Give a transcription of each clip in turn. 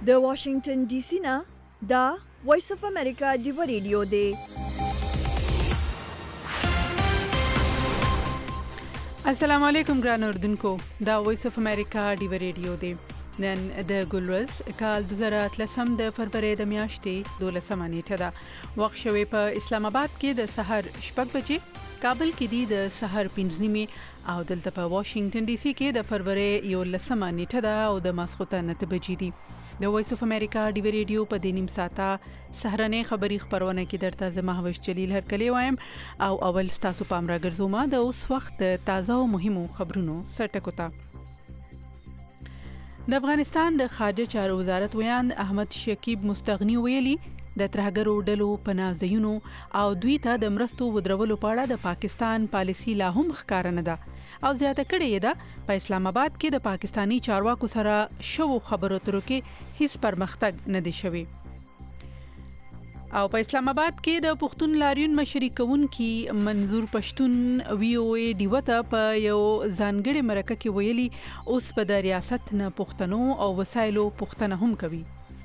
د واشنگټن ډي سي نه دا وایس اف امریکا ډیو ریډیو دی. السلام علیکم ګران اوردونکو، دا وایس اف امریکا ډیو ریډیو دی. نن د ګلورز کال 2013 د فروری د میاشتې 12 نیټه ده. وخت شوی په اسلام آباد کې د سحر 6 بجې، کابل کې دی د سحر 5 نیمه او دلته په واشنگټن ډي سي کې د فروری 11 نیټه ده او د ماسخوتن 9 بجې دي. د وایس اف امریکا ډیو ریډیو په دینیم ساته سهرنې خبری خبرونه کې درته زما هوش جلیل هرکلی وایم او اول تاسو پام راګرځوم د اوس وخت تازه او مهمو خبرونو سرټکوتا. د افغانستان د خارجه چارو وزارت ویاند احمد شکیب مستغنی ویلي د ترهګرو ډلو پناهځایونو او دوی ته د مرستو ودرولو په اړه د پاکستان پالیسی لا هم ښکار نه ده او زیاته کړې ده په اسلام آباد کې د پاکستانی چارواکو سره شو خبرو ترو کې هیڅ پرمختګ نه دی شوی. او په اسلام آباد کې د پښتون لاریون مشري کوونکی منظور پښتون وی او ای ډیوته په یو ځانګړي مرکه کې ویلي اوس په د ریاست نه پښتنو او وسایلو پښتنه هم کوي.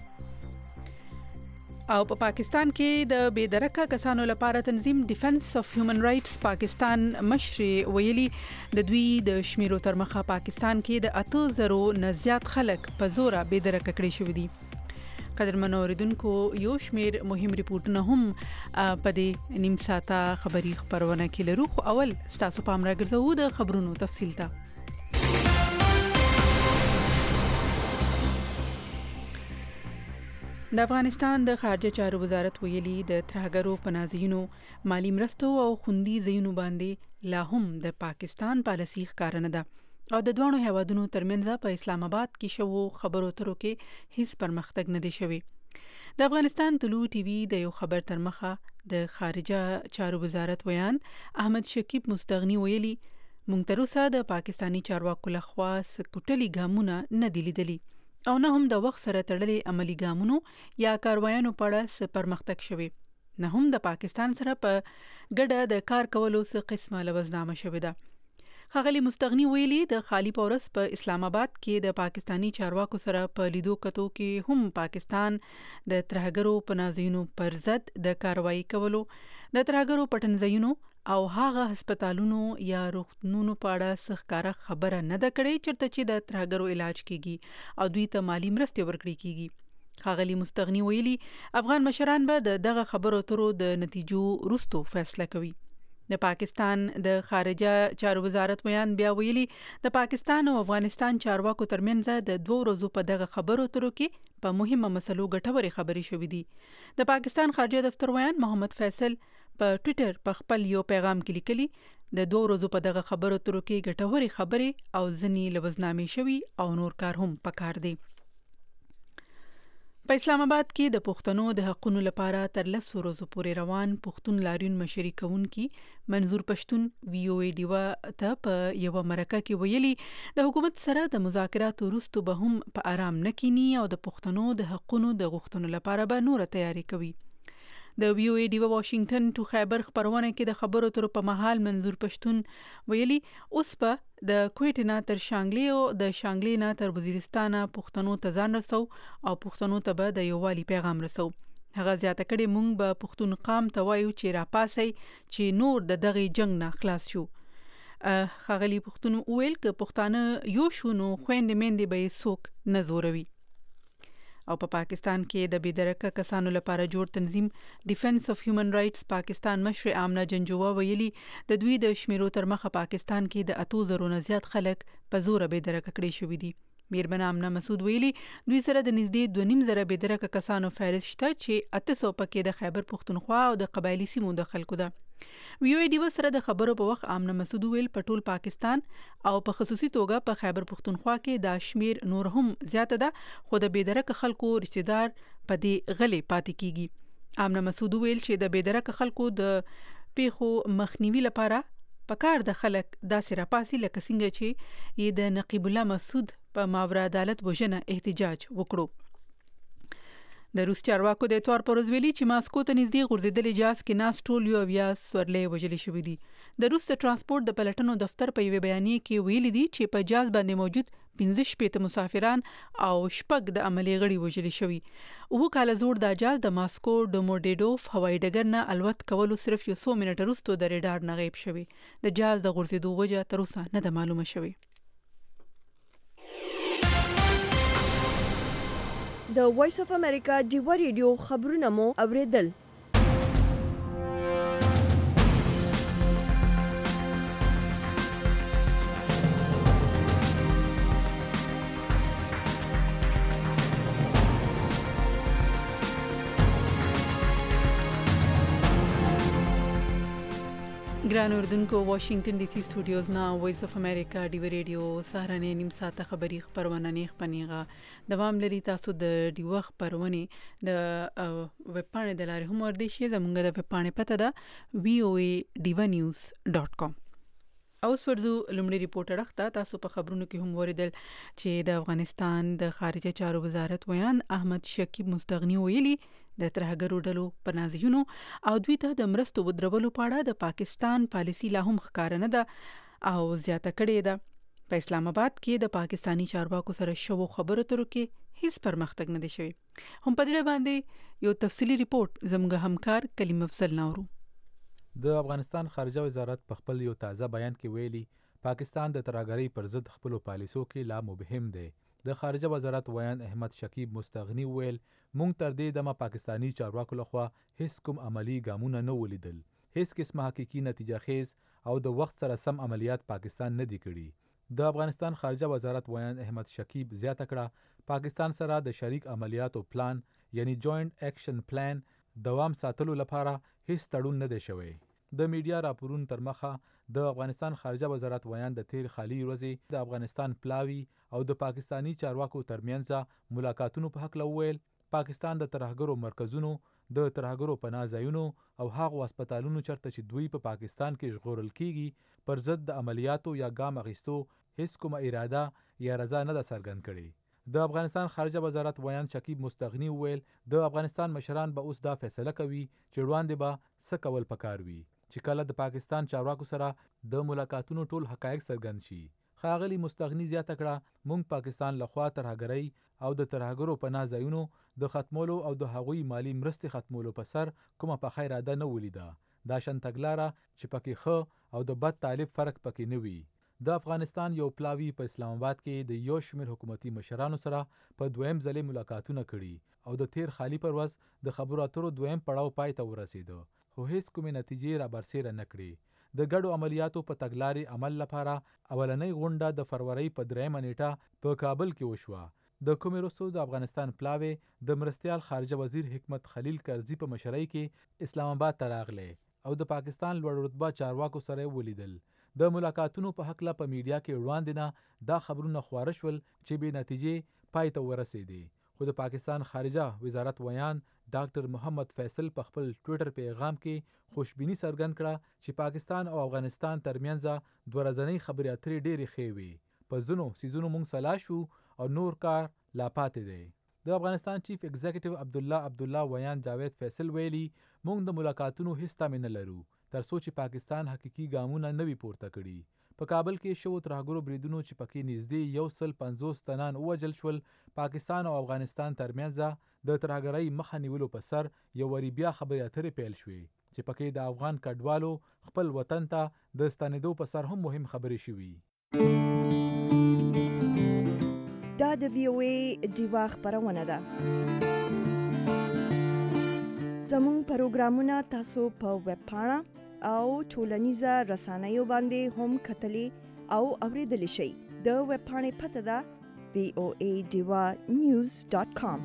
او په پاکستان کې د بېدرکه کسانو لپاره تنظیم ډیفنس اف هیومن رائټس پاکستان مشر ویلي د دوی د شمیرو تر مخه پاکستان کې د 8000 نه زیات خلک په زور بېدرکه کړي شوی دي. قدرمن اوریدونکو، یو شمیر مهم ریپورتونه هم په دې نیم ساعته خبری خبرونه کې لرو، خو اول تاسو پام راګرځو د خبرونو تفصیل ته. د افغانستان د خارجه چارو وزارت ویلي د ترهګرو پناهځایونو، مالی مرستو او خوندي ځایونو باندې لا هم د پاکستان پالیسي ښکار نه ده او د دوه هیوادونو ترمنځ په اسلام آباد کې شو خبرو ترو کې هیڅ پرمختګ نه دی شوی. د افغانستان طلوع ټي وي د یو خبر تر مخه د خارجه چارو وزارت ویاند احمد شکیب مستغنی ویلي مونږ تر اوسه د پاکستانی چارواکو لخوا سکوټلي ګامونه نه دي لیدلي او نه هم د وخت سره تړلې عملی ګامونو یا کاروایانو په اړه څه پرمختګ شوی، نه هم د پاکستان سره په ګډه د کار کولو څه قسمه لوزنامه شوې ده. ښاغلي مستغنی ویلي د خالی پورس په اسلام آباد کې د پاکستانی چارواکو سره په لیدو کتو کې هم پاکستان د ترهګرو پناهځایونو پر ضد د کاروایی کولو، د ترهګرو پټنځایونو او هغه هسپتالونو یا روغتونونو په اړه ښکاره خبره نه ده کړې چېرته چې د ترهګرو علاج کیږي او دوی ته مالی مرستې ورکړي کیږي. ښاغلي مستغنی ویلي افغان مشران به دغه خبرو اترو د نتیجو وروسته فیصله کوي. د پاکستان د خارجه چارو وزارت ویاند بیا ویلي د پاکستان او افغانستان چارواکو ترمنځ د 2 ورځو په دغه خبرو اترو کې په مهمه مسلو ګټورې خبرې شوې دي. د پاکستان خارجه دفتر ویاند محمد فیصل په ټوئیټر په خپل یو پیغام کې لیکلي د 2 ورځو په دغه خبرو اترو کې ګټورې خبرې او ځنې لوزنامې شوي او نور کار هم پکار دی. په اسلام آباد کې د پښتنو د حقونو لپاره تر 10 ورځو پورې روان پښتون لاریون مشري کوونکی منظور پښتون وی او ای ډیو ته په یو مرکه کې ویلي د حکومت سره د مذاکراتو وروسته به هم په آرام نه کینی او د پښتنو د حقونو د غوښتنو لپاره به نور تیاری کوي. د وی او ای ډیو واشنگټن ټو خیبر خبرونه کې د خبرو تر په مهال منظور پښتون ویلي اوس په د کویټ نه تر شانګلی او د شانګلی نه تر وزیرستان پښتنو ته ځان رسو او پښتنو ته به د یووالي پیغام رسو. هغه زیاته کړي مونږ به پښتون قام ته وایو چې راپاسي چې نور د دغه جنگ نه خلاص شو. ښاغلي پښتون ویل ک پښتانه یو شونو خويندې میندې به څوک نه زوروي. او په پاکستان کې د بېدرکه کسانو لپاره جوړ تنظیم ډیفنس اف هیومن رائټس پاکستان مشر آمنه جنجووا ویلي د دوی د شمیرو تر مخه پاکستان کې د 8000 نه زیات خلک په زور بېدرکه کړي شوی دي. میرمن آمنه مسعود ویلي دوی سره د نږدې 2.5 بېدرکه کسانو فهرست شته چې 800 پکې د خیبر پښتونخوا او د قبایلی سیمو د خلکو ده. وی او ای ډیو سره د خبرو په وخت آمنه مسعود ویل په ټول پاکستان او په خصوصي توګه په خیبر پښتونخوا کې دا شمیر نور هم زیاته ده، خو د بېدرکه خلکو رشتہ دار په دې غلې پاتې کیږي. آمنه مسعود ویل چې د بېدرکه خلکو د پیښو مخنیوي لپاره پکار د خلک داسې راپاسي لکه څنګه چې یې د نقیب الله مسعود په ماورا عدالت وژنه احتجاج وکړو. د روس چارواکو د اتوار پر ورځ ویلي چې ماسکو ته نږدې غورځېدلي جهاز کې ناست ټول 20 سورلۍ وژلي شوي دي. د روس د ترانسپورت د پلټنو دفتر په یوې بیانیې کې ویلي دي چې په جهاز باندې موجود 15 مسافران او 6 د عملي غړي وژلي شوي. 9 کاله زوړ دا جهاز د ماسکو ډوموډیډوف هوایي ډګر نه الوت کولو صرف یو څو منټه وروسته د ریډار نه غیب شوی. د جهاز د غورځېدو وجه تر اوسه نه ده معلومه شوې. د وایس اف امریکا ډیوا ریډیو خبرونه مو اوریدل. ګران اردوونکو، واشنگټن ډي سي سټوډیوز نه وایس اف امریکا ډیوا ریډیو سهارنې نیم ساعته خبري خبرونه نه خپنیغه دوام لري. تاسو د ډیوا خبرونه د ویب پاڼې د لارې هم ورده شي. زموږ د ویب پاڼې پته ده voadevanews.com. اوس ورځو لومړی ریپورټ راخته. تاسو په خبرونو کې هم وریدل چې د افغانستان د خارجه چارو وزارت ویان احمد شکیب مستغنی ویلي د ترهګرو ډلو پنازیونو او دوی ته د مرستو ودرولو په اړه د پاکستان پالیسي لا هم ښکاره نه ده او زیاته کړې ده. په اسلام آباد کې د پاکستانی چارواکو سره شوو خبرو اترو کې هیڅ پرمختګ نه دی شوی. هم په دې باندې یو تفصیلی ریپورت زموږ همکار کلیم افضل نورو. د افغانستان خارجه وزارت په خپل یو تازه بیان کې ویلي پاکستان د ترهګرۍ پر ضد خپل پالیسو کې لا مبهم دی. د خارجه وزارت ویان احمد شکیب مستغنی ویل مونږ تر دې دمه پاکستانی چارواکو لخوا هیڅ کوم عملی ګامونه نه ولیدل. هیڅ قسمه حقيقي نتیجه خیز او د وخت سره سم عملیات پاکستان نه دی کړي. د افغانستان خارجه وزارت ویان احمد شکیب زیاته کړه پاکستان سره د شریک عملیاتو پلان یعنی جوائنٹ ایکشن پلان دوام ساتلو لپاره هیڅ تړون نه دی شوی. د میډیا راپورونو تر مخه د افغانستان خارجه وزارت ویان د تیر خالی ورځې د افغانستان پلاوی او د پاکستانی چارواکو ترمنځ ملاقاتونو په حق لویل پاکستان د ترهګرو مرکزونو د ترهګرو پناه ځایونو او هغو هسپتالونو چرته چې دوی په پاکستان کې ژغورل کیږي پر ضد د عملیاتو یا ګام اخیستو هیڅ کومه اراده یا رضا نه ده څرګند کړې. د افغانستان خارجه وزارت ویان شکیب مستغنی ویل د افغانستان مشران به اوس دا فیصله کوي چې وړاندې به څه کول پکار وي چې کله د پاکستان چارواکو سره د ملاقاتونو ټول حقایق څرګند شي. ښاغلي مستغنی زیاته کړه مونږ پاکستان لخوا ترهګرۍ او د ترهګرو پناه ځایونو د ختمولو او د هغوی مالی مرستې ختمولو په سر کومه پخه اراده نه ولیده. دا شان تګلاره چې پکې ښه او د بد طالب فرق پکې نه وي. د افغانستان یو پلاوی په اسلام آباد کې د یو شمېر حکومتي مشرانو سره په دویم ځلې ملاقاتونه کړي او د تیر خالی پر ورځ د خبرو اترو دویم پړاو پای ته ورسېده خو هیڅ کومې نتیجې را برسېره نه کړې. د ګډو عملیاتو په تګلارې عمل لپاره اولنۍ غونډه د فروری په 3 نیټه په کابل کې وشوه. د کومې وروسته د افغانستان پلاوی د مرستیال خارجه وزیر حکمت خلیل کرزي په مشرۍ کې اسلام آباد ته راغلی او د پاکستان لوړ رتبه چارواکو سره ولیدل. د ملاقاتونو په حق له په میډیا کې وړاندې نه دا خبرونه خواره شول چې بې نتیجې پای ته ورسېدي. خو د پاکستان خارجه وزارت ویان ډاکټر محمد فیصل په خپل ټویټر پیغام کې خوشبینی څرګند کړه چې پاکستان او افغانستان ترمنځ دوه ورځنۍ خبرې اترې ډېرې ښې وي. په ځینو سیزونو موږ سلا شو او نور کار لا پاتې دی. د افغانستان چیف ایگزیکټیو عبدالله ویان جاوید فیصل ویلي موږ د ملاقاتونو هیڅ تمه نه لرو تر څو چې پاکستان حقيقي ګامونه نه وي پورته کړي. په کابل کې شو ترهګرو بریدونو چې پکې نږدې 150 تنان ووژل شول. پاکستان او افغانستان ترمنځ د ترهګرۍ مخه نیولو په سر یو وری بیا خبرې اترې پیل شوې چې پکې د افغان کډوالو خپل وطن ته د ستنېدو په سر هم مهم خبرې شوې. دا د VOA ډیوا خبرونه ده. زموږ پروګرامونه تاسو په ویب پاڼه او ټولنیزه رسنیو باندې هم کتلی او اوریدلی شئ. د ویب پاڼې پته ده voadevanews.com.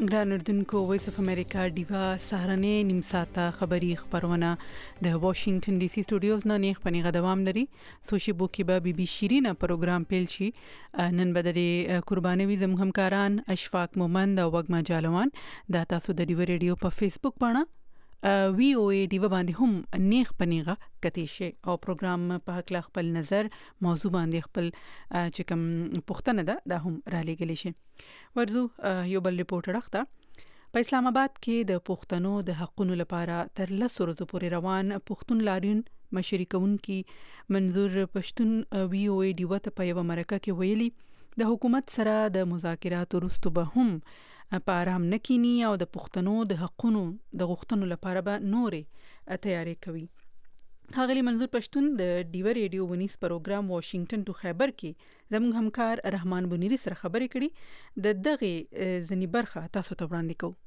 ګران اردوونکو وایس اف امریکا ډیوا سهارنې نیم ساعته خبری خبرونه د واشنگټن ډي سي سټوډیوز نه نیغ پنیغه دوام لري. سوشي بوکي به بي شیرینه پروګرام پیل شي. نن بدري قرباني وي زموږ همکاران اشفاق مومند او وګما جالوان دا تاسو د ډیوا ریډیو په فیسبوک باندې وی او ای ډیوا باندې هم نیغ پنیغه کتی شي او پروګرام په حق خپل نظر موضوع باندې خپل چې کوم پښتنه ده هم را لګلی شي. ورزو یو بل ریپورټر اخته په اسلام آباد کې د پښتنو د حقوقو لپاره تر 10 ورځې پورې روان پښتون لاریون مشري کوونکی منظور پښتون وی او ای ډیوا ته په یو مرکه کې ویلي د حکومت سره د مذاکرات وروسته به هم په آرام نکینی او د پښتنو د حقوقو د غوښتنو لپاره به نورې تیاری کوي. ښاغلي منظور پښتون د ډیوا ریډیو ونیس پروګرام واشنگټن ټو خیبر کې زموږ همکار رحمان بنيري سره خبرې کړي. د دغه ځنی برخه تاسو ته وړاندې کوو.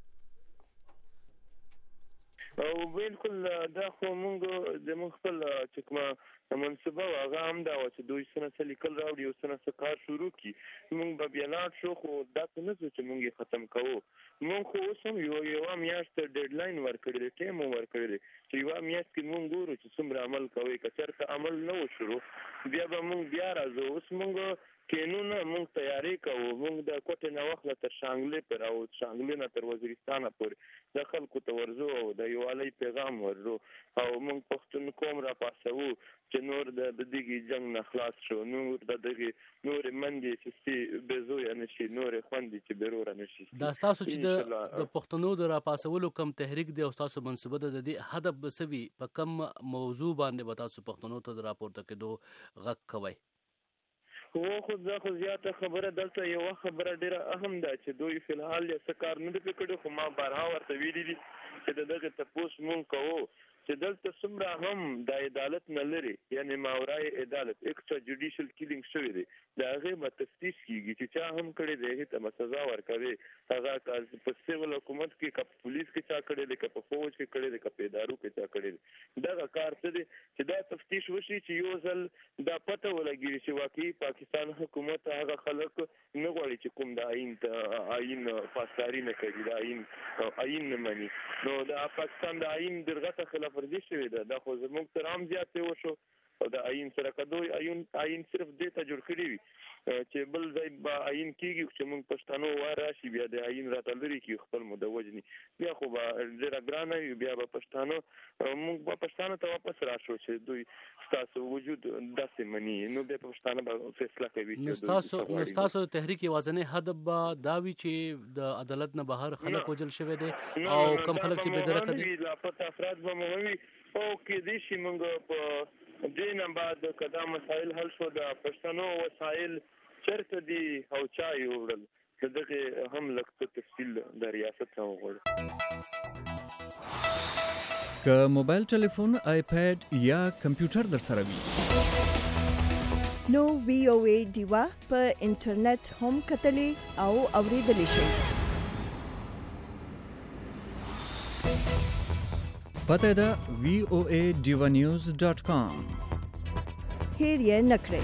او بالکل دا خو موږ د خپل چې کومه منصبه هغه هم دا چې دوی سره لیکل راوړي او سره کار شروع کی موږ به بیانات شو خو دا نه چې موږ ختم کوو. موږ خو اوسم یو میاشت ډیډلاین ورکړی ټیم ورکړی چې یو میاشت کې موږ ګورو چې څومره عمل کوي که چېرته عمل نه وشو بیا به موږ بیا راځو. اوس موږ کینونه موږ تیاری کوو. موږ د کوټې نه وخت تر شانګلې پر او شانګلې نه تر وزیرستان پورې د خلکو ته ورزو او د یووالي پیغام ورزو او موږ پښتون قوم را پاسو چې نور د دغه جنگ نه خلاص شو. نور د دغه نور منډي چې بزویا نشي نور خوندې چې بیرور نشي. دا تاسو چې د پښتنو د را پاسولو کم تحریک دی او تاسو منصوبه د دې هدف بسوي په کم موضوع باندې به تاسو پښتنو ته راپورته کېدو غږ کوي. خو زه زیاته خبره دلته یو خبره ډیره اهم ده چې دوی فلحال یې څه کار نه دی کړی خو ما بارها ورته ویلي دي چې دغه تاسو مونږ کوو چې دلته څومره هم د عدالت نه لري یعنی ماورای عدالت ایکسترا جوډیشل کیلینګ شوی دی دا هغه به تفتیش کیږي چې چا هم کړی دی ته سزا ورکوي. هغه کار په سیول حکومت کې کپ پولیس کې چا کړی دی کپ فوج کې کړی دی کپ ادارو کې چا کړی دی. دا کار څه دی چې دا تفتیش وشي چې یو ځل دا پته ولګي چې واقعي پاکستان حکومت هغه خلک نه غواړي چې کوم د آئین پاسداري نه کوي د آئین نه مني. نو د پاکستان د آئین درغه خلاف ورزي شوی ده. دا خو زموږ تر عام زیات وشو او د آئین سره کدوې آئین صرف دې ته جوړ کړی وي چې بل ځای به آئین کیږي چې موږ پښتنو واره شي بیا د آئین راته لري کی خپل مدوجني بیا خو به ډېر ګرانه وي بیا به پښتنو موږ به پښتنو ته واپس راشو چې دوی تاسو وجود داسې مني نو به پښتنو به فیصله کوي. نو تاسو تحریک یوازنه هدف به داوی چې د عدالت نه بهر خلک وجل شوی دي او کم خلک چې بدرکه دي لاپته افراد به مهمي او کې دي چې موږ په دینه بعد کدا مسائل حل شو د پښتنو وسایل چرته دي او چا یوړل دغه هم لکه تفصیل د ریاست هم وغوړ. که موبایل ټلیفون آیپاد یا کمپیوټر در سره وي نو وی او ای ډیوا په انټرنیټ هم کتلی او اوریدلی شئ. پته ده voaDivanews.com. هیر یې نکړئ.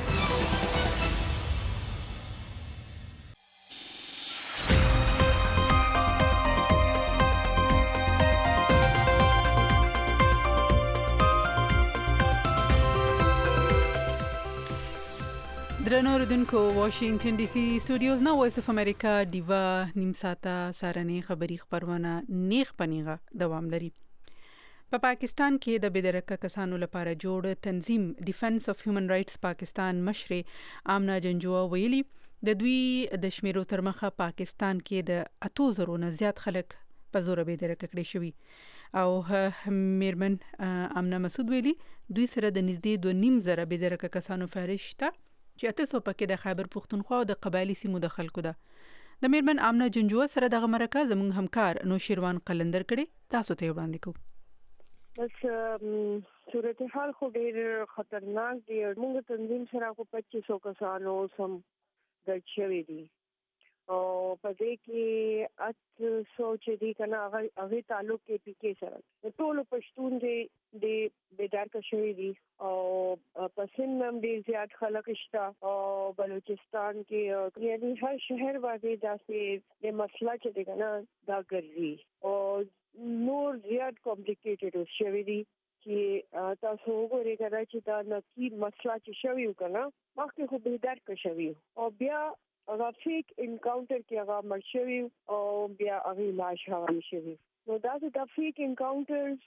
درنو اوریدونکو واشنگټن ډي سي سټوډیوز نو وایس اف امریکا ډیوا نیم ساعته سارنې خبری خبرونه نیغ پنیغه دوام لري. په پاکستان کې د بېدرکه کسانو لپاره جوړ تنظیم ډیفنس اف هیومن رائټس پاکستان مشر آمنا جنجوا ویلي د دوی د شمیرو تر مخه پاکستان کې د 8000 نه زیات خلک په زور بېدرکه کړي شوي او میرمن آمنا مسعود ویلي دوی سره د نږدې 2.5 بېدرکه کسانو فهرست چې 800 پکې د خیبر پختونخوا او د قبایلی سیمو د خلکو ده. د میرمن آمنا جنجوا سره دغه مرکه زموږ همکار نوشیروان قلندر کړي تاسو ته وړاندې کوو. بس صورتحال خو ډېر خطرناک دی. موږ تنظیم سره خو 2500 کسانو سم د چوي دي او په دې کې ات سوچ دي کنه هغه تعلق کې پی کې سره ټول پښتون دي بیدار کشوي دي او پسند هم دي زیات خلک شته او بلوچستان کې یعنی هر شهر باندې داسې د مسله چې دي کنه دا ګرځي او نور زیات کمپلیکیټډ شوی دي چې تاسو وګورئ کله چې دا نقید مسله چې شوی وکنه مخکې خو بیدار کشوي او بیا هغه فیک انکاونټر کې هغه مرشوي او بیا هغه لاش هغه شوی نو دا د فیک انکاونټرز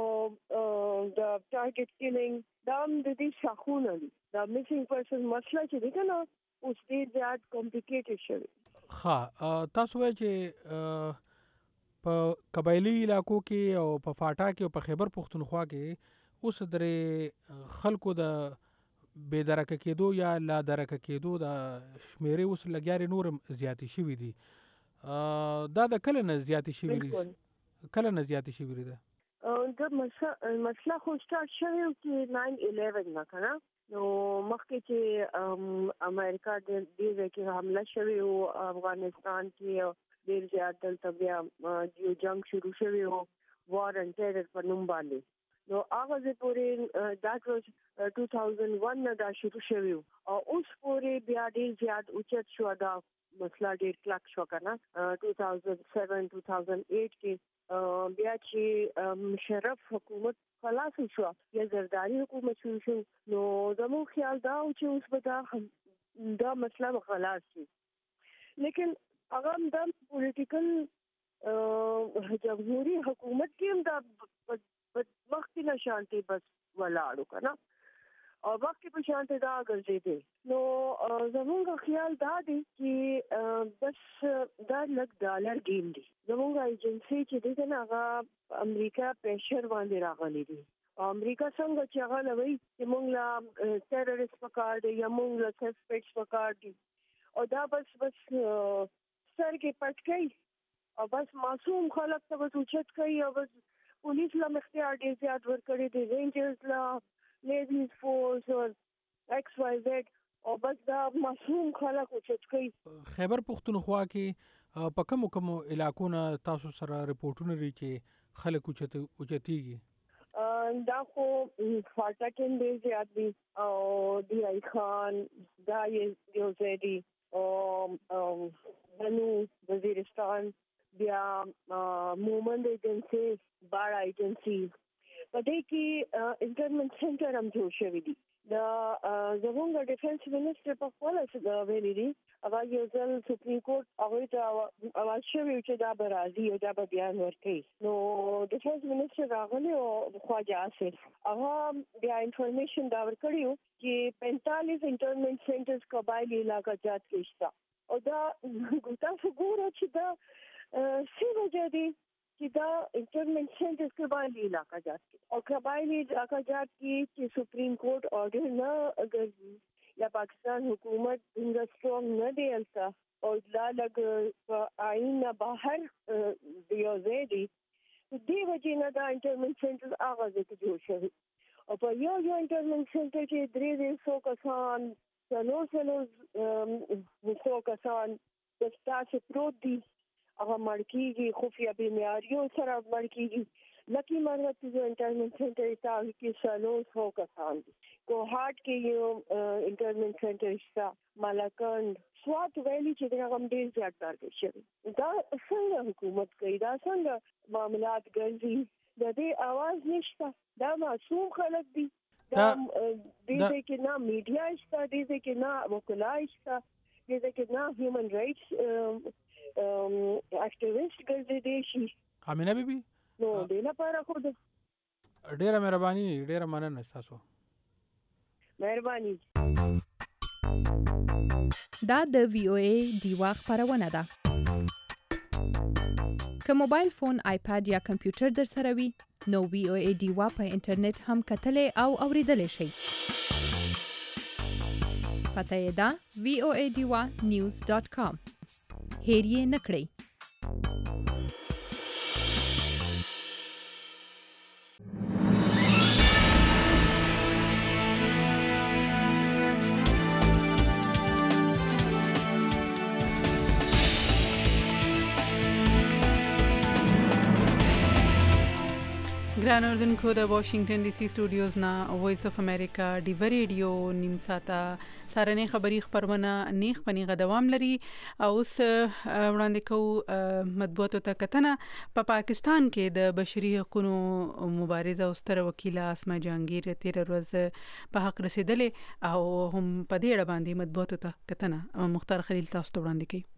او د ټارګټ کیلینګ دا د دې شاخونه دي دا میسینګ پرسن مسله چې دی کنه اوس دې زیات کمپلیکیټډ شوی ها تاسو وایئ چې په قبایلی علاقو کې او په فاټا کې او په خیبر پختونخوا کې اوس درې خلکو د بے درکه کېدو یا لا درکه کېدو د شمیرې اوس لګیاري نور زیاتې شوي دي دا د کله نه زیاتې شوي دي کله نه زیاتې شوي دي دا مسله خو سٹارټ شوی چې 9/11 نه کنه نو مخکې چې امریکا د دې کې حمله شوی او افغانستان کې ډیر زیات دلته بیا یو جنگ شروع شوی او وار ان ټیرر په نوم باندې نو هغه پورې that was 2001 نه دا شروع شوی او اوس پورې بیا ډیر زیات اوچت شو دا مسله ډیر کلک شو کنه 2007 2008 کې بیا چې مشرف حکومت خلاص شو یا زرداری حکومت شو نو زموږ خیال دا و چې اوس به دا مسله خلاص شي لیکن هغه د پولیټیکل جمهوریت حکومت کې هم دا وخت نه شانتي بس ولاړو کنه او وخت په شانتي دا ګرځېدي نو زموږ خیال دا دی چې بس دا لږ ډالر گیم دی زموږ ایجنسی چې دی کنه هغه امریکا پریشر باندې راغلي دي امریکا څنګه چې هغه لوي چې موږ لا ټیرریست پکار دي یا موږ لا سسپیکټ پکار دي او دا بس سر کې پټ کوي او بس معصوم خلک ته بس اوچت کوي او بس پولیس لا اختیار ډیر زیات ورکړي دي رینجرز لا لیډیز فورس او ایکس وائی زیډ او بس دا معصوم خلک اوچت کوي خیبر پختونخوا کې په کومو علاقو نه تاسو سره رپورټونه لري چې خلک اوچتيږي دا خو فاټا کې ډیر زیات دي او دی ای خان دا یو ځای او بنو وزیرستان بیا مومند ایجنسی بار ایجنسی په دې کې انټرمنټ سنټر هم جوړ شوی دی دا زموږ ډیفنس منسټر په خپل څه ویلي دي هغه یو ځل سپریم کورټ هغه ته اواز شوی چې دا به راځي او دا به بیان ورکړي نو ډیفنس منسټر راغلی او خواجه آصف هغه بیا انفارمیشن دا ورکړیو چې 45 انټرمنټ سنټرز قبایلی علاقہ جات کې شته او دا تاسو ګورئ چې دا څه وجه دي چې دا انټرمنټ سنټرز قبایلی علاقہ جات کې او قبایلی علاقہ جات کې چې سپریم کورټ آرډر نه اگر یا پاکستان حکومت څنګه سترونګ نه دی التا او لا لګ آئین نه بهر یو ځای دی دې وجه نه دا انټرمنټ سنټرز اغاز کې جوړ شوی او په یو انټرمنټ سنټر کې 300 کسان سلو کسان د ستاسو پروت دي هغه مړکیږي خفیه بیماریو سره مړکیږي لکی مرغت جو انټرمنټ سنټر ته کې 100 کسان دي کو هارت کې یو انټرمنټ سنټر شته مالکند سوات ویلي چې دا هم ډیر زیات ټارګټ شوی دا څنګه حکومت کوي دا څنګه معاملات ګرځي د دې आवाज نشته دا معصوم خلک دي دا دې کې نه میډیا شته دې کې نه وکلای شته دې کې نه هیومن رائټس اکټیویسټ ګرځي شي امینه بیبي نو دې لپاره خو ډیره مهرباني ډیره مننه تاسو مهرباني دا د وی او ای دیوا خبرونه ده که موبایل فون آیپاد یا کمپیوټر در سره وي نو وی او ای دیوا په انټرنیټ هم کتلې او اوریدلې شئ پته یې ده voadiwa.news.com هیر یې نه کړئ ګران اوردونکو د واشنگټن ډي سي سټوډیوز نه وایس اف امریکا ډیو ریډیو نیم ساته سارنې خبری خبرونه نیخ پنیغه دوام لري او اوس وړاندې کوو مطبوعاتو ته کتنه په پاکستان کې د بشري حقوقو مبارزه او ستر وکیله اسما جهانگیر تیر ورځ په حق رسیدلې او هم په دې اړه باندې مطبوعاتو ته کتنه مختار خلیل تاسو ته وړاندې کوي.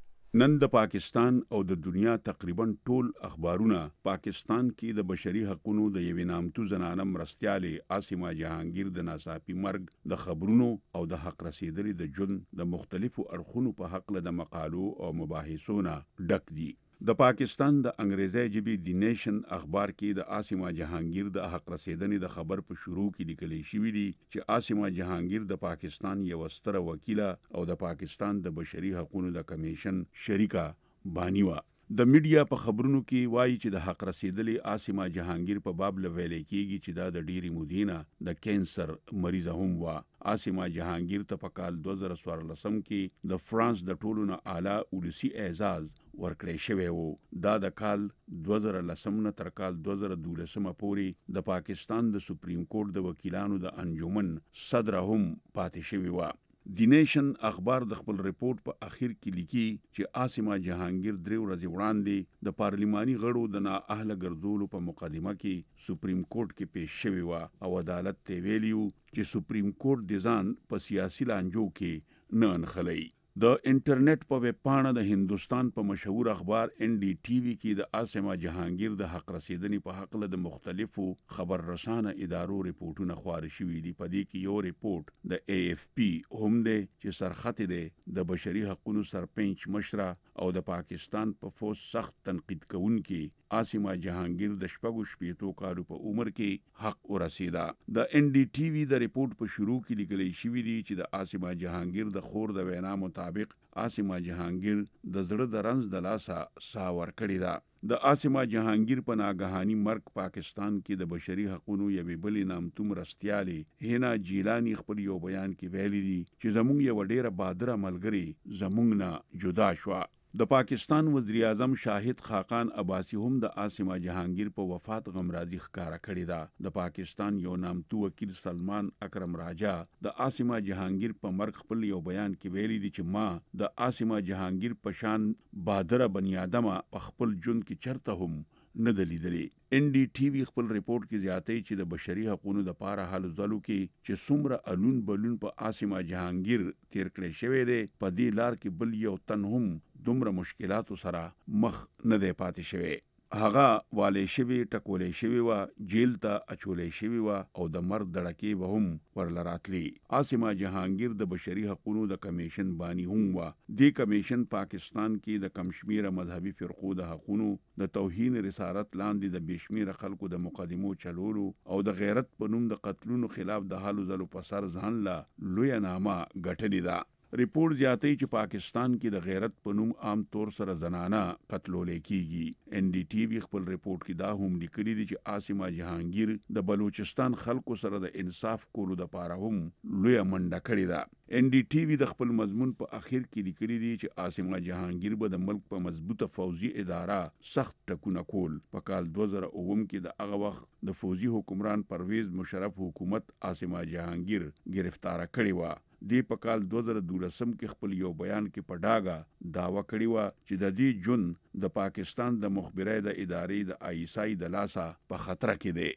نن د پاکستان او د دنیا تقریبا ټول اخبارونه پاکستان کې د بشري حقوقو د یوې نامتو زنانه مرستیالې اسما جهانگیر د ناڅاپي مرګ د خبرونو او د حق رسیدلې د ژوند د مختلفو اړخونو په حق له د مقالو او مباحثو نه ډک دي. د پاکستان د انګریزي ژبې دی نیشن اخبار کې د اسما جهانگیر د حق رسیدنې د خبر په شروع کې لیکل شوی دی چې اسما جهانگیر د پاکستان یو ستر وکیله او د پاکستان د بشري حقوقو د کمیشن شریکه بانی و. د میډیا په خبرونو کې وایي چې د حق رسیدلې اسما جهانگیر په باب لویل کېږي چې دا د ډيري مودینه د کینسر مریضه هم و. اسما جهانگیر ته په کال 2014 کې د فرانس د ټولو نه اعلی ولسی اعزاز ورکړی شوی وو. دا د کال 2010 نه تر کال 2012 پورې د پاکستان د سپریم کورټ د وکیلانو د انجمن صدر هم پاتې شوی و. دی نیشن اخبار د خپل ریپورت په اخر کې لیکي چې اسما جهانگیر 3 ورځې وړاندې د پارلیماني غړو د نااهله ګرځولو په مقدمه کې سپریم کورټ کې پیښ شوی و او عدالت ته ویلیو چې سپریم کورټ د ځان په سیاسي لانجو کې نه انخلي. د انټرنیټ په ویب پاڼه د هندستان په مشهور اخبار ان ډي ټي وی کې د اسما جهانگیر د حق رسیدنې په حق له د مختلفو خبر رسانه ادارو ریپورتونه خپاره شوي دي. په دې کې یو ریپورت د اے اف پی هم دی چې سرخط دی د بشري حقوقو سرپنچ مشره او د پاکستان په فوج سخت تنقید کوونکي اسما جهانگیر د 14 کالو په عمر کې حق ورسیدا. د ان ډي ټي وی د ریپورت په شروع کې لیکل شوی دی چې د اسما جهانگیر د خور د وینا مطابق اسما جهانگیر د زړه د رنځ د لاسه سا ورکړی دا. د اسما جهانگیر په ناګهاني مرګ پاکستان کې د بشري حقوقو یوې بلې نامتو مرستیالې هینا جیلانی خپل یو بیان کې ویلي دي چې زموږ یو ډیره بادره ملګری زموږ نه جدا شو. د پاکستان وزیر اعظم شاهد خاقان عباسی هم د اسما جهانگیر په وفات غمرازي ښکارا کړی دا. د پاکستان یو نامتو وکیل سلمان اکرم راجا د اسما جهانگیر په مرګ خپل یو بیان کې ویلي دي چې ما د اسما جهانگیر په شان بادره بنی آدمه په خپل ژوند کې چرته هم نه دلیدلې. ان ډي ټي وی خپل ریپورت کې زیاتې چې د بشري حقوقو د پاره حل زلو کې چې څومره الون بلون په اسما جهانگیر تیر کړی شوی دی په دې لار کې بل یو تن هم دومره مشکلاتو سره مخ نه دی پاتې شوی. هغه والي شوی ټکولې شوی و جیل ته اچولې شوی و او د مرګ دړکې به هم ورلراتلی. اسما جهانگیر د بشري حقوقو د کمیشن بانی هم و. د کمیشن پاکستان کې د کمشمیره مذهبي فرقو د حقوقو د توهین رسالت لاندې د بشمیره خلکو د مقدمو چلولو او د غیرت په نوم د قتلونو خلاف د حالو زلو په سر ځان لا لوی نامه ګټلې ده. ریپورت زیاتې چې پاکستان کې د غیرت په نوم عام طور سره زنانه قتلولې کیږي. ان ډي ټي وی خپل ریپورت کې دا هم لیکلي دي چې اسما جهانگیر د بلوچستان خلکو سره د انصاف کولو د پاره هم لوی منډه کړې ده. ان ډي ټي وی د خپل مضمون په اخر کې لیکلي دي چې اسما جهانگیر به د ملک په مضبوطه فوجي اداره سخت ټکونه کول. په کال 2009 کې د هغه وخت د فوجي حکمران پرویز مشرف حکومت اسما جهانگیر گرفتار کړی و. دی په کال 2012 کې خپل یو بیان کې په ډاګه داوا کړی و چې د دې جون د پاکستان د مخبرۍ د ادارې د آی ایس آی د لاسه په خطر کې دی.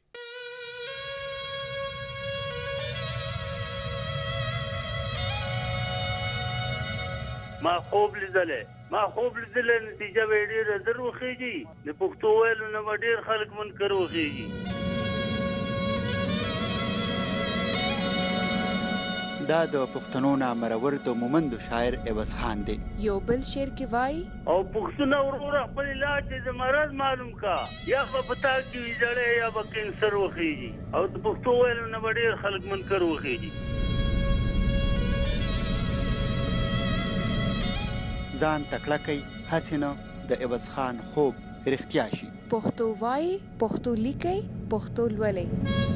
ما خوب لیدلې نتیجه به ډېره زر وخیږي. د پښتو ویلو نه به ډېر خلک منکر وخیږي. دا د پښتنو نامرور د مومندو شاعر عوض خان دی. یو بل شعر کې وای او پښتنو ورور خپل علاج د مرض معلوم کا یا په پتا کې ویځړې یا په کینسر وخیږي او د پښتو ویلو نه ډېر خلک منکر وخیږي. ځان تکړه کوي حسینه د عوض خان خوب رښتیا شي. پښتو وای پښتو لیکي پښتو لولي.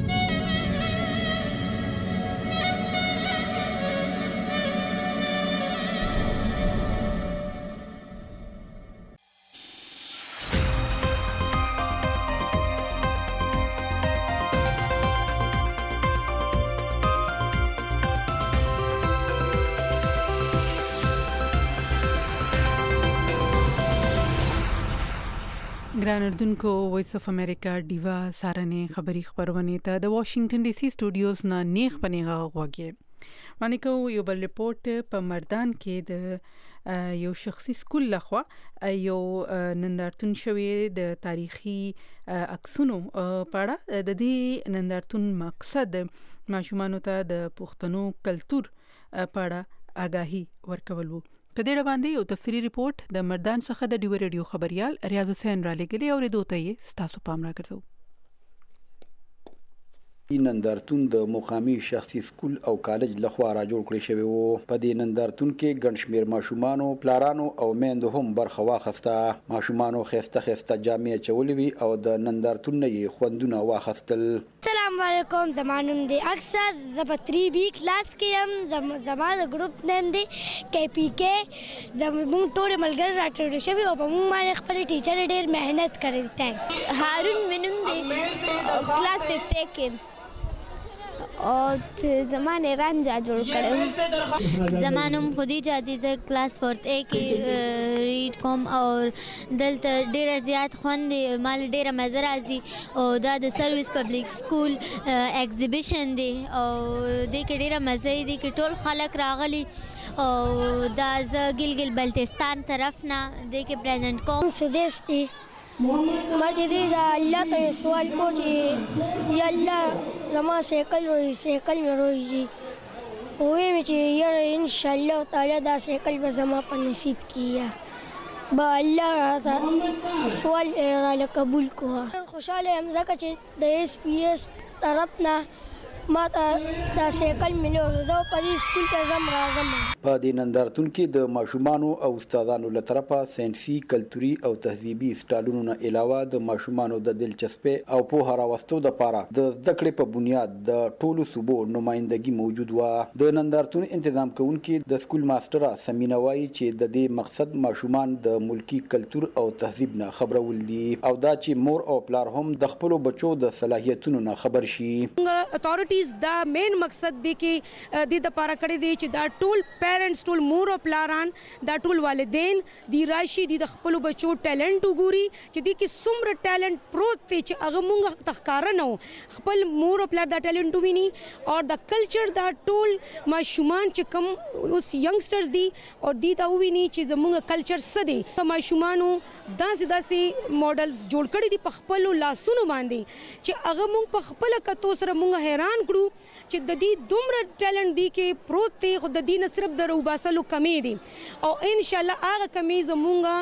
ګران اردوونکو وایس اف امریکا ډیوا سارنې خبري خبرونه ته د واشنگټن ډي سي سټوډیوز نه نیخ پنیغه غوږی باندې کو یو بل ریپورت په مردان کې د یو شخصي سکول لخوا یو نندارتون شوی د تاریخي عکسونو پاړه د دې نندارتون مقصد ماشومانو ته د پښتنو کلچر پاړه آگاهي ورکول وو. په دې باندې یو تفصیلی ریپورت د مردان څخه د ډیو ریډیو خبريال ریاض حسین را لګلی او ردو ته یې ستاسو پام راکړو. نندارتون د مقامی شخصي سکول او کالج لخوا را جوړ کړی شوی وو. په دې نندارتون کې ګڼ شمېر ماشومانو، پلارانو او میندو هم برخه واخیسته. ماشومانو خسته جامې اچولې وي او د نندارتون نه یې خوندونه واخیستل. السلام علیکم، زما نوم دی اکثر، زه په 3B کلاس کې یم. زما د ګروپ نیم دی KPK. زموږ ټول ملګري راټول شوي او په موږ باندې خپل ټیچر ډېر مهنت کړی. تھینکس. هارون مې نوم دی، کلاس 5 کې او زمان رانجا جوړ کړو. زمانم خدیجه دي، زه کلاس 4A کې ریډ کوم او دلته ډیره زیات خوند مال ډیره مزه راځي او دا د سرویس پبلک سکول ایگزیبیشن دی او د کې ډیره مزه دی کې ټول خلک راغلي او دا زه ګلګل بلتستان طرف نه د کې پریزنٹ کوم. سدیش دی ما چې دا الله ته سوال کو چې یا الله زما سیکل مې روي وې مې چې یاره ان شاء الله تعالی دا سیکل به زما په نصیب کیه با الله راته سوال را قبول کوه. خوشاله یم ځکه چې د SPS طرف نه ما ته دا سیکل ملو زه په دې سکول کې راځم. په دې نندارتون کې د ماشومانو او استادانو له طرفه ساينسي، کلتوري او تهذیبي سټالونو نه علاوه د ماشومانو د دلچسپۍ او پوهه راوستو لپاره د زده کړې په بنیاد د ټولو صوبو نمائندګي موجود و. د نندارتون تنظیم کوونکي د سکول ماستر سمینه وایي چې د دې مقصد ماشومان د ملکی کلتور او تهذیب نه خبرول دي او دا چې مور او پلار هم د خپل بچو د صلاحیتونو نه خبر شي. دا مین مقصد دی کې د لپاره کړی دی چې دا ټول پیرنټس، ټول مور او پلاران، دا ټول والدین دی راشي د خپل بچو ټیلنټ وګوري چې دی کې څومره ټیلنټ پروت دی چې هغه مونږ تخکار نه و خپل مور او پلار دا ټیلنټ ویني او د کلچر دا ټول ماشومان چې کوم اوس ینګسټرز دی او دی دا ویني چې زموږ کلچر څه دی. ماشومانو داسې ماډلز جوړ کړي دي په خپل لاسونو باندې چې هغه مونږ په خپل کتو سره مونږ حیران کړو چې د دې دومره ټیلنټ دی کې پروت دی خو د دې نه صرف د روباسلو کمې دي او ان شاء الله هغه کمې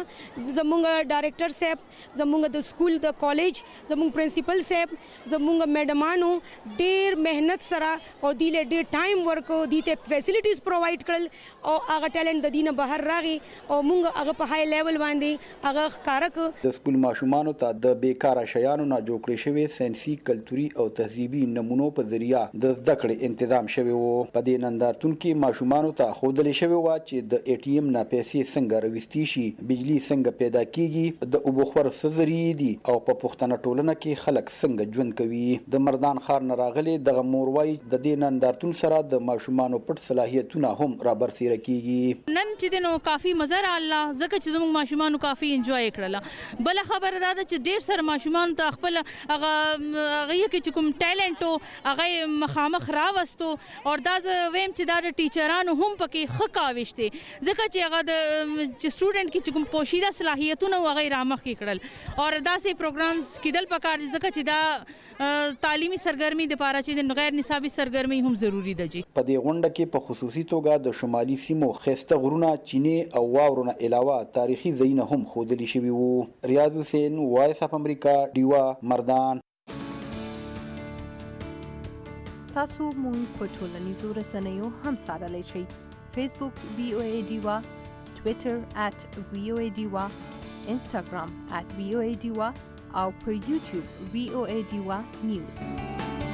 زمونږ ډایرکټر صاحب، زمونږ د سکول د کالج زمونږ پرنسپل صاحب، زمونږ میډمانو ډېر مهنت سره او دی له ډېر ټایم ورکو دی ته فیسیلیټیز پرووایډ کړل او هغه ټیلنټ د دې نه بهر راغی او مونږ هغه په های لیول باندې هغه ښکاره کړ. د سکول ماشومانو ته د بیکاره شیانو نه جوړ کړی شوی ساينسي، کلتوري او تهذیبي نمونو په ذریعہ د زده کړې تنظیم شوی وو. په دې نندارتون کې ماشومانو ته ښودل شوی و چې د ATM نه پیسې څنګه راوستي شي، بجلی څنګه پیدا کیږي، د اوبو خور څه ذریعې دي او په پښتنه ټولنه کې خلک څنګه ژوند کوي. د مردان ښار نه راغلي دغه مور وایي د دې نندارتون سره د ماشومانو پټ صلاحیتونه هم رابرسیره کیږي. نن چې نو کافي مزه را الله ځکه چې زموږ ماشومانو کافي انجوای کړل. بل خبره دا ده چې ډیر سر ماشومان ته خپل هغه کې کوم ټیلنټ هغه مخامخ راوستو او دا ویم چې دا د ټیچرانو هم پکې ښه کاوشته ځکه چې هغه د سټوډنټ کې کوم پوشیده صلاحیتونه هغه رامخ کړل او داسې پروګرامز کېدل پکار دي ځکه چې دا تعلیمي سرګرمي د پاره چې غیر نصابي سرګرمي هم ضروری ده. په دې غونډه کې په خصوصي توګه د شمالي سیمو خسته غرونه، چینه او واورونه علاوه تاریخي ځایونه هم ښودل شوي وو. ریاض حسین، وایس اف امریکا، ډیوا، مردان. تاسو مونږ په ټولنیزو رسنیو هم سارلی شئ. فیسبوک VOA ډیوا، ټویټر @VOA ډیوا، انسټاګرام @VOA ډیوا او پر یوټیوب VOA ډیوا نیوز.